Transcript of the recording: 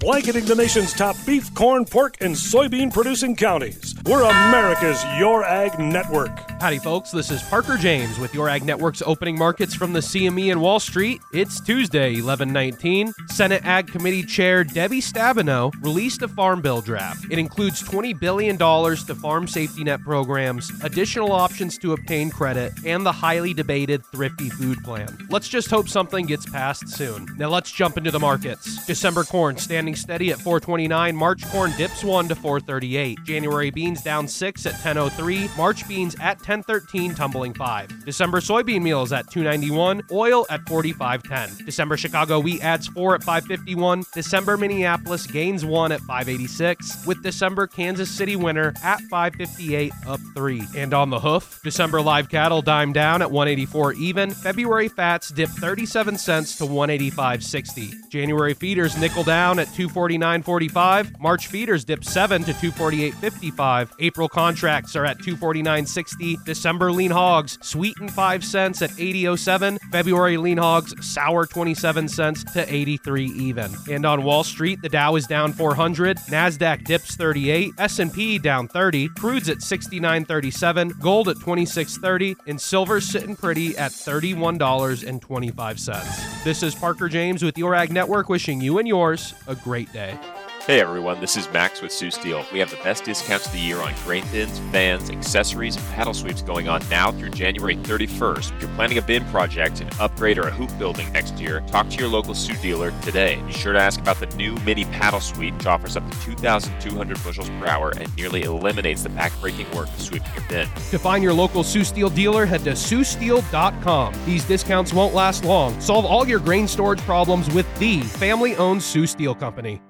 blanketing the nation's top beef, corn, pork, and soybean producing counties. We're America's Your Ag Network. Howdy, folks. This is Parker James with Your Ag Network's opening markets from the CME and Wall Street. It's Tuesday, 11/19. Senate Ag Committee Chair Debbie Stabenow released a Farm Bill draft. It includes $20 billion to farm safety net programs, additional options to obtain credit, and the highly debated Thrifty Food Plan. Let's just hope something gets passed soon. Now let's jump into the markets. December corn standing steady at $4.29. March corn dips 1 to $4.38. January beans down 6 at $10.03. March beans at $10.13, tumbling 5. December soybean meal is at $2.91. Oil at $45.10. December Chicago wheat adds 4 at $5.51. December Minneapolis gains 1 at $5.86. With December Kansas City winter at $5.58, up 3. And on the hoof, December live cattle dime down at $1.84 even. February fats dip 37 cents to $1.8560. January feeders nickel down at $2.4945. March feeders dip 7 to $2.4855. April contracts are at $2.4960. December lean hogs sweeten 5 cents at $80.07. February lean hogs sour 27 cents to 83 even. And on Wall Street, the Dow is down 400. Nasdaq dips 38. S&P down 30. Crude's at 69.37. Gold at 26.30. And silver's sitting pretty at $31.25. This is Parker James with Your Ag Network, wishing you and yours a great day. Hey everyone, this is Max with Sioux Steel. We have the best discounts of the year on grain bins, fans, accessories, and paddle sweeps going on now through January 31st. If you're planning a bin project, an upgrade, or a hoop building next year, talk to your local Sioux dealer today. Be sure to ask about the new mini paddle sweep, which offers up to 2,200 bushels per hour and nearly eliminates the back-breaking work of sweeping your bin. To find your local Sioux Steel dealer, head to SiouxSteel.com. These discounts won't last long. Solve all your grain storage problems with the family-owned Sioux Steel Company.